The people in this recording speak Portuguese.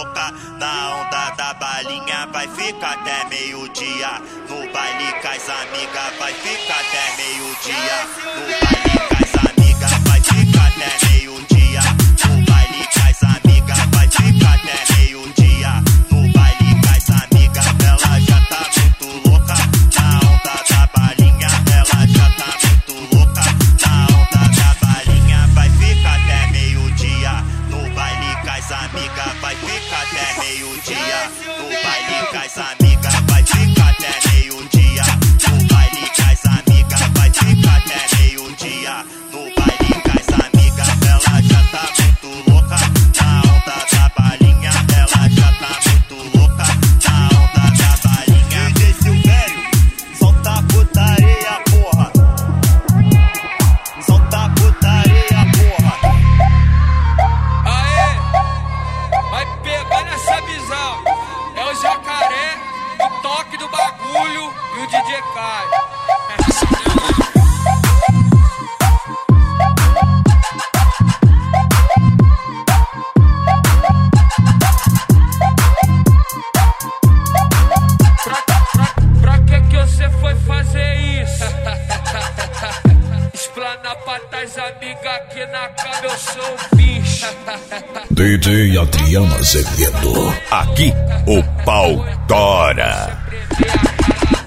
louca. Na onda da balinha vai ficar até meio-dia. No baile com as amigas vai ficar até meio-dia. No baile com as amigas vai ficar até meio-dia. No baile com as amigas vai ficar até meio-dia. No baile com as amigas ela já tá muito louca. Na onda da balinha ela já tá muito louca. Na onda da balinha vai ficar até meio-dia. No baile com as amigas vai ficar até meio-dia. No baile com as amigas vai ficar até meio-dia. No baile com as amigas vai ficar até meio-dia. No baile com as amigas ela já tá muito louca. Na onda da balinha ela já tá muito louca. Na onda da balinha. DJ Silvério, solta a putaria, porra. Solta a putaria, porra. Aê, vai pegar nessa visão. É o Jacaré, o toque do bagulho e o DJ Caio. Pra que você foi fazer isso? Explana pra tais amigas que na cama eu sou o bicho. DJ Adriano Azevedo. Aqui o pau tora.